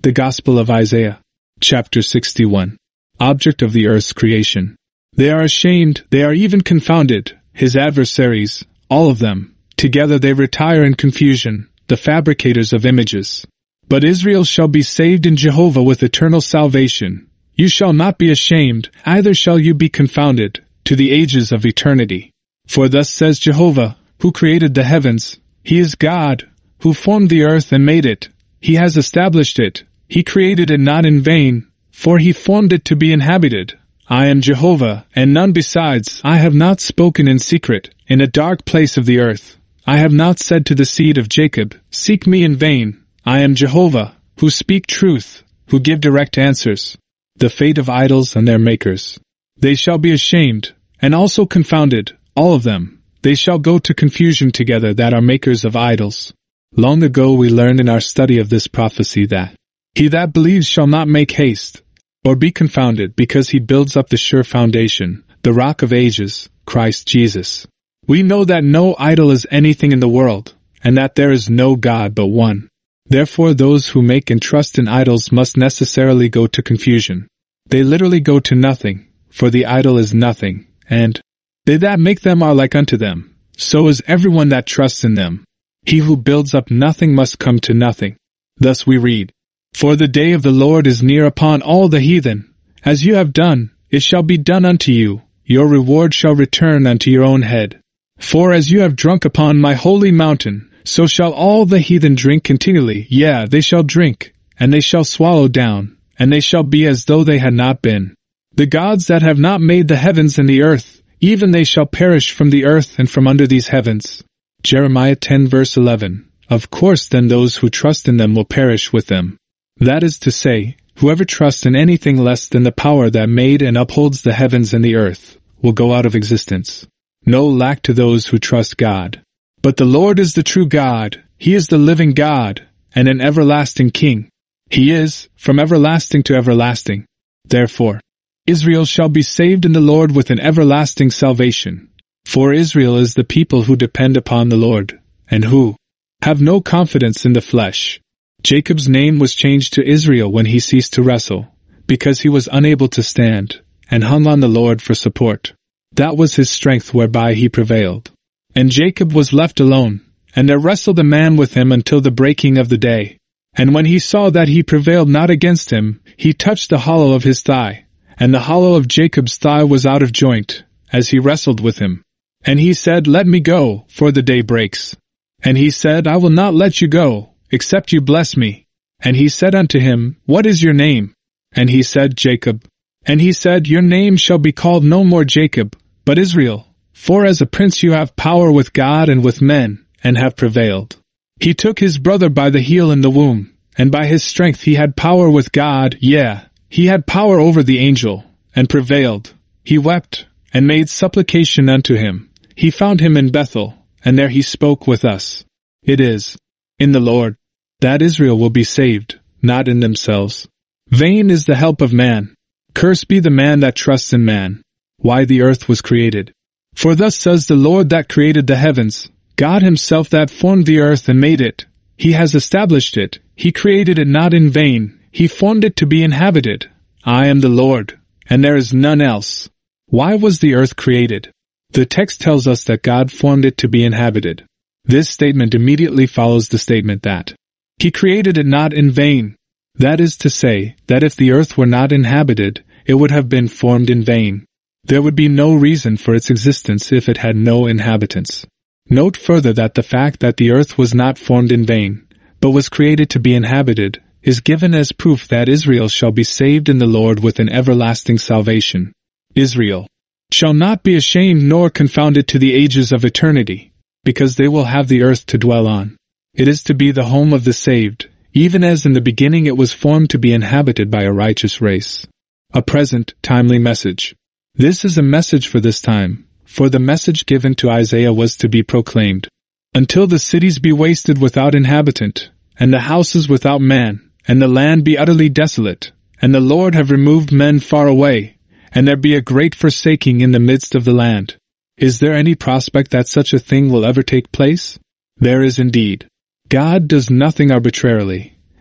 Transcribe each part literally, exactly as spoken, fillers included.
The Gospel of Isaiah, chapter sixty-one. Object of the earth's creation. They are ashamed, they are even confounded, his adversaries, all of them. Together they retire in confusion, the fabricators of images. But Israel shall be saved in Jehovah with eternal salvation. You shall not be ashamed, either shall you be confounded, to the ages of eternity. For thus says Jehovah, who created the heavens, He is God, who formed the earth and made it. He has established it. He created it not in vain, for He formed it to be inhabited. I am Jehovah, and none besides. I have not spoken in secret, in a dark place of the earth. I have not said to the seed of Jacob, Seek me in vain. I am Jehovah, who speak truth, who give direct answers. The fate of idols and their makers. They shall be ashamed, and also confounded, all of them. They shall go to confusion together that are makers of idols. Long ago we learned in our study of this prophecy that he that believes shall not make haste, or be confounded, because he builds up the sure foundation, the rock of ages, Christ Jesus. We know that no idol is anything in the world, and that there is no God but one. Therefore those who make and trust in idols must necessarily go to confusion. They literally go to nothing, for the idol is nothing, and they that make them are like unto them. So is everyone that trusts in them. He who builds up nothing must come to nothing. Thus we read, For the day of the Lord is near upon all the heathen. As you have done, it shall be done unto you. Your reward shall return unto your own head. For as you have drunk upon my holy mountain, so shall all the heathen drink continually. Yea, they shall drink, and they shall swallow down, and they shall be as though they had not been. The gods that have not made the heavens and the earth, even they shall perish from the earth and from under these heavens. Jeremiah ten verse eleven. Of course then those who trust in them will perish with them. That is to say, whoever trusts in anything less than the power that made and upholds the heavens and the earth, will go out of existence. No lack to those who trust God. But the Lord is the true God, He is the living God, and an everlasting King. He is, from everlasting to everlasting. Therefore, Israel shall be saved in the Lord with an everlasting salvation. For Israel is the people who depend upon the Lord, and who have no confidence in the flesh. Jacob's name was changed to Israel when he ceased to wrestle, because he was unable to stand, and hung on the Lord for support. That was his strength whereby he prevailed. And Jacob was left alone, and there wrestled a man with him until the breaking of the day. And when he saw that he prevailed not against him, he touched the hollow of his thigh, and the hollow of Jacob's thigh was out of joint, as he wrestled with him. And he said, Let me go, for the day breaks. And he said, I will not let you go, except you bless me. And he said unto him, What is your name? And he said, Jacob. And he said, Your name shall be called no more Jacob, but Israel. For as a prince you have power with God and with men, and have prevailed. He took his brother by the heel in the womb, and by his strength he had power with God, yea, he had power over the angel, and prevailed. He wept, and made supplication unto him. He found him in Bethel, and there he spoke with us. It is in the Lord that Israel will be saved, not in themselves. Vain is the help of man. Cursed be the man that trusts in man. Why the earth was created. For thus says the Lord that created the heavens, God himself that formed the earth and made it. He has established it. He created it not in vain. He formed it to be inhabited. I am the Lord, and there is none else. Why was the earth created? The text tells us that God formed it to be inhabited. This statement immediately follows the statement that He created it not in vain. That is to say, that if the earth were not inhabited, it would have been formed in vain. There would be no reason for its existence if it had no inhabitants. Note further that the fact that the earth was not formed in vain, but was created to be inhabited, is given as proof that Israel shall be saved in the Lord with an everlasting salvation. Israel shall not be ashamed nor confounded to the ages of eternity, because they will have the earth to dwell on. It is to be the home of the saved, even as in the beginning it was formed to be inhabited by a righteous race. A present, timely message. This is a message for this time, for the message given to Isaiah was to be proclaimed. Until the cities be wasted without inhabitant, and the houses without man, and the land be utterly desolate, and the Lord have removed men far away, and there be a great forsaking in the midst of the land. Is there any prospect that such a thing will ever take place? There is indeed. God does nothing arbitrarily,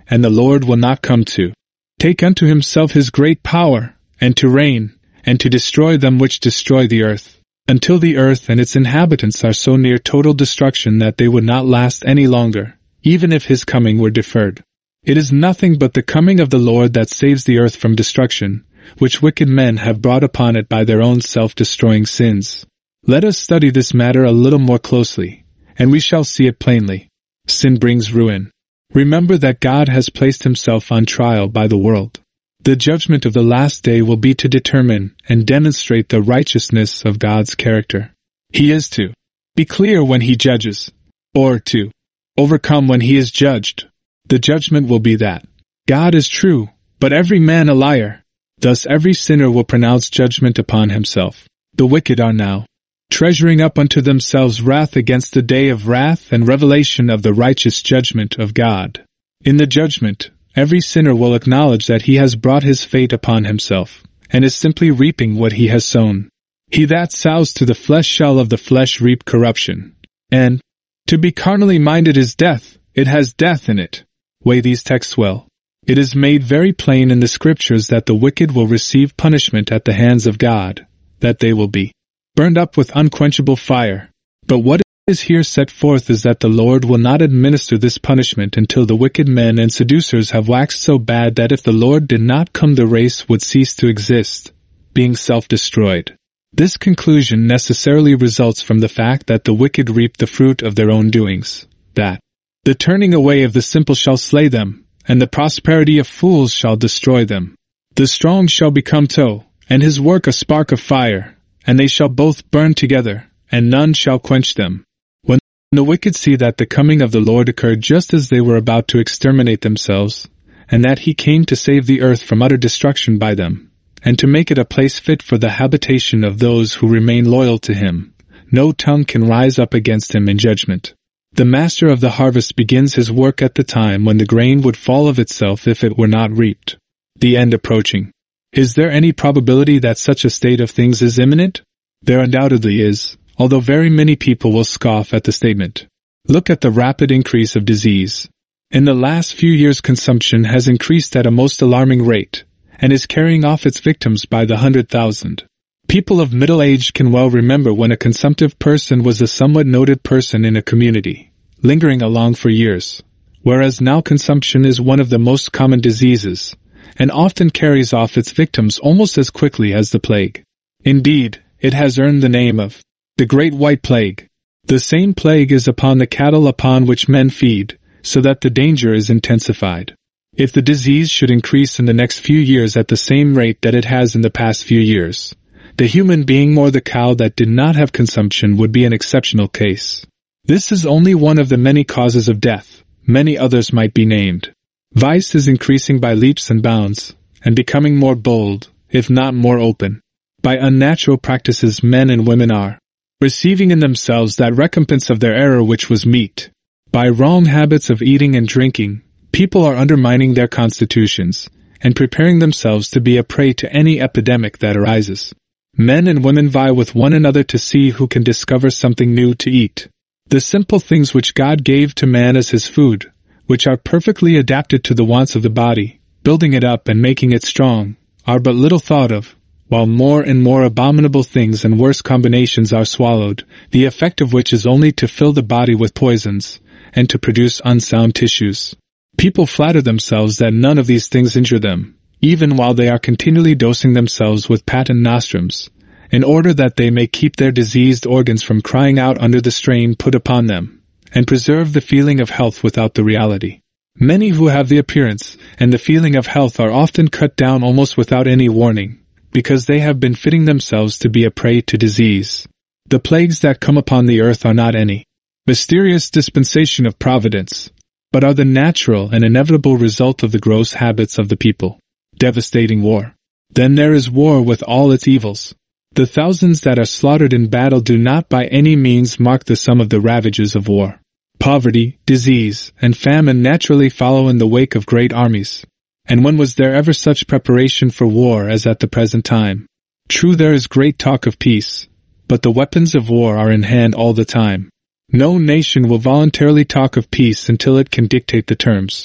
and the Lord will not come to take unto himself his great power, and to reign, and to destroy them which destroy the earth, until the earth and its inhabitants are so near total destruction that they would not last any longer, even if his coming were deferred. It is nothing but the coming of the Lord that saves the earth from destruction, which wicked men have brought upon it by their own self-destroying sins. Let us study this matter a little more closely, and we shall see it plainly. Sin brings ruin. Remember that God has placed himself on trial by the world. The judgment of the last day will be to determine and demonstrate the righteousness of God's character. He is to be clear when he judges, or to overcome when he is judged. The judgment will be that God is true, but every man a liar. Thus every sinner will pronounce judgment upon himself. The wicked are now treasuring up unto themselves wrath against the day of wrath and revelation of the righteous judgment of God. In the judgment, every sinner will acknowledge that he has brought his fate upon himself, and is simply reaping what he has sown. He that sows to the flesh shall of the flesh reap corruption. And to be carnally minded is death, it has death in it. Weigh these texts well. It is made very plain in the Scriptures that the wicked will receive punishment at the hands of God, that they will be burned up with unquenchable fire. But what is here set forth is that the Lord will not administer this punishment until the wicked men and seducers have waxed so bad that if the Lord did not come the race would cease to exist, being self-destroyed. This conclusion necessarily results from the fact that the wicked reap the fruit of their own doings, that the turning away of the simple shall slay them, and the prosperity of fools shall destroy them. The strong shall become tow, and his work a spark of fire, and they shall both burn together, and none shall quench them. When the wicked see that the coming of the Lord occurred just as they were about to exterminate themselves, and that he came to save the earth from utter destruction by them, and to make it a place fit for the habitation of those who remain loyal to him, no tongue can rise up against him in judgment. The master of the harvest begins his work at the time when the grain would fall of itself if it were not reaped. The end approaching. Is there any probability that such a state of things is imminent? There undoubtedly is, although very many people will scoff at the statement. Look at the rapid increase of disease. In the last few years consumption has increased at a most alarming rate, and is carrying off its victims by the hundred thousand. People of middle age can well remember when a consumptive person was a somewhat noted person in a community, lingering along for years, whereas now consumption is one of the most common diseases, and often carries off its victims almost as quickly as the plague. Indeed, it has earned the name of the Great White Plague. The same plague is upon the cattle upon which men feed, so that the danger is intensified. If the disease should increase in the next few years at the same rate that it has in the past few years, the human being or the cow that did not have consumption would be an exceptional case. This is only one of the many causes of death. Many others might be named. Vice is increasing by leaps and bounds, and becoming more bold, if not more open. By unnatural practices men and women are receiving in themselves that recompense of their error which was meet. By wrong habits of eating and drinking, people are undermining their constitutions, and preparing themselves to be a prey to any epidemic that arises. Men and women vie with one another to see who can discover something new to eat. The simple things which God gave to man as his food, which are perfectly adapted to the wants of the body, building it up and making it strong, are but little thought of, while more and more abominable things and worse combinations are swallowed, the effect of which is only to fill the body with poisons, and to produce unsound tissues. People flatter themselves that none of these things injure them, even while they are continually dosing themselves with patent nostrums, in order that they may keep their diseased organs from crying out under the strain put upon them, and preserve the feeling of health without the reality. Many who have the appearance and the feeling of health are often cut down almost without any warning, because they have been fitting themselves to be a prey to disease. The plagues that come upon the earth are not any mysterious dispensation of providence, but are the natural and inevitable result of the gross habits of the people. Devastating war. Then there is war with all its evils. The thousands that are slaughtered in battle do not by any means mark the sum of the ravages of war. Poverty, disease, and famine naturally follow in the wake of great armies. And when was there ever such preparation for war as at the present time? True, there is great talk of peace, but the weapons of war are in hand all the time. No nation will voluntarily talk of peace until it can dictate the terms.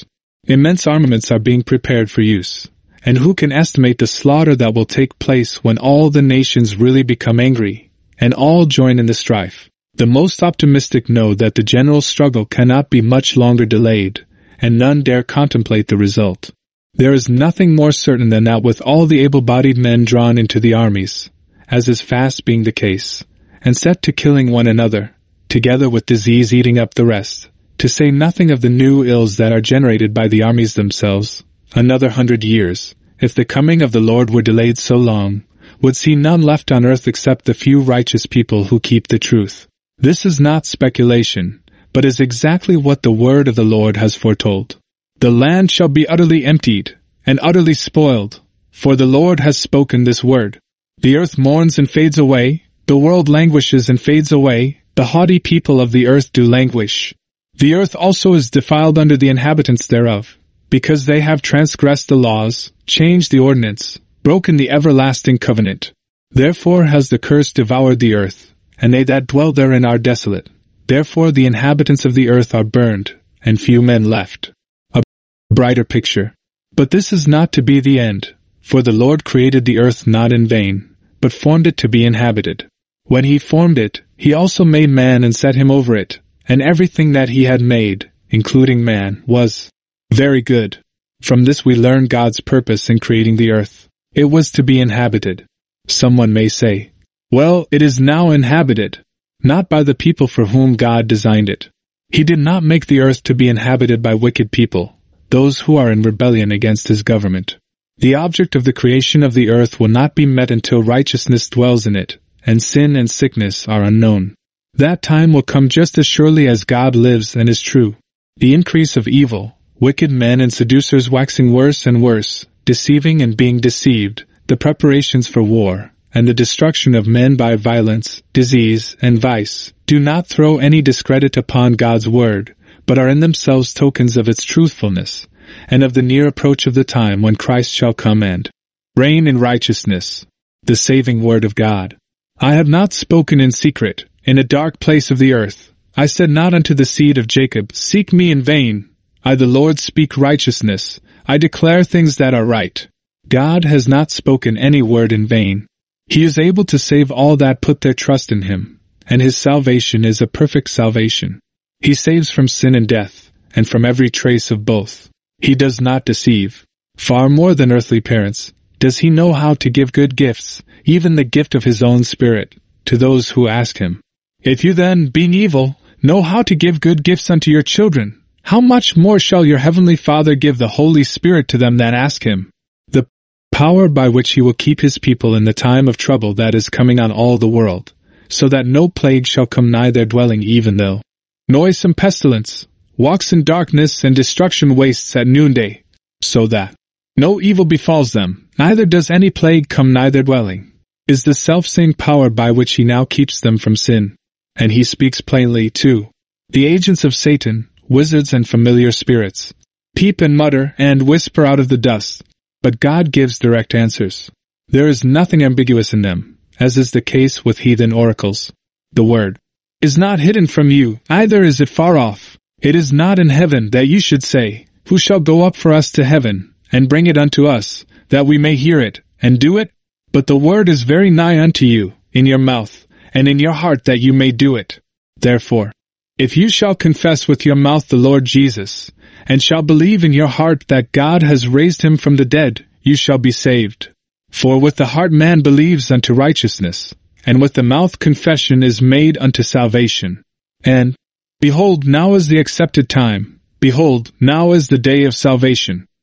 Immense armaments are being prepared for use. And who can estimate the slaughter that will take place when all the nations really become angry, and all join in the strife? The most optimistic know that the general struggle cannot be much longer delayed, and none dare contemplate the result. There is nothing more certain than that with all the able-bodied men drawn into the armies, as is fast being the case, and set to killing one another, together with disease eating up the rest, to say nothing of the new ills that are generated by the armies themselves, another hundred years, if the coming of the Lord were delayed so long, would see none left on earth except the few righteous people who keep the truth. This is not speculation, but is exactly what the word of the Lord has foretold. The land shall be utterly emptied, and utterly spoiled, for the Lord has spoken this word. The earth mourns and fades away, the world languishes and fades away, the haughty people of the earth do languish. The earth also is defiled under the inhabitants thereof, because they have transgressed the laws, changed the ordinance, broken the everlasting covenant. Therefore has the curse devoured the earth, and they that dwell therein are desolate. Therefore the inhabitants of the earth are burned, and few men left. A brighter picture. But this is not to be the end, for the Lord created the earth not in vain, but formed it to be inhabited. When he formed it, he also made man and set him over it, and everything that he had made, including man, was very good. From this we learn God's purpose in creating the earth. It was to be inhabited. Someone may say, well, it is now inhabited, not by the people for whom God designed it. He did not make the earth to be inhabited by wicked people, those who are in rebellion against his government. The object of the creation of the earth will not be met until righteousness dwells in it, and sin and sickness are unknown. That time will come just as surely as God lives and is true. The increase of evil, wicked men and seducers waxing worse and worse, deceiving and being deceived, the preparations for war, and the destruction of men by violence, disease, and vice, do not throw any discredit upon God's word, but are in themselves tokens of its truthfulness, and of the near approach of the time when Christ shall come and reign in righteousness. The saving word of God. I have not spoken in secret, in a dark place of the earth. I said not unto the seed of Jacob, seek me in vain. I the Lord speak righteousness. I declare things that are right. God has not spoken any word in vain. He is able to save all that put their trust in him, and his salvation is a perfect salvation. He saves from sin and death, and from every trace of both. He does not deceive. Far more than earthly parents, does he know how to give good gifts, even the gift of his own Spirit, to those who ask him. If you then, being evil, know how to give good gifts unto your children, how much more shall your heavenly Father give the Holy Spirit to them that ask him? The power by which he will keep his people in the time of trouble that is coming on all the world, so that no plague shall come nigh their dwelling, even though noisome pestilence walks in darkness and destruction wastes at noonday, so that no evil befalls them, neither does any plague come nigh their dwelling, is the selfsame power by which he now keeps them from sin. And he speaks plainly, too. The agents of Satan, wizards and familiar spirits, peep and mutter and whisper out of the dust, but God gives direct answers. There is nothing ambiguous in them, as is the case with heathen oracles. The word is not hidden from you, neither is it far off. It is not in heaven that you should say, who shall go up for us to heaven, and bring it unto us, that we may hear it, and do it? But the word is very nigh unto you, in your mouth, and in your heart, that you may do it. Therefore, if you shall confess with your mouth the Lord Jesus, and shall believe in your heart that God has raised him from the dead, you shall be saved. For with the heart man believes unto righteousness, and with the mouth confession is made unto salvation. And, behold, now is the accepted time, behold, now is the day of salvation.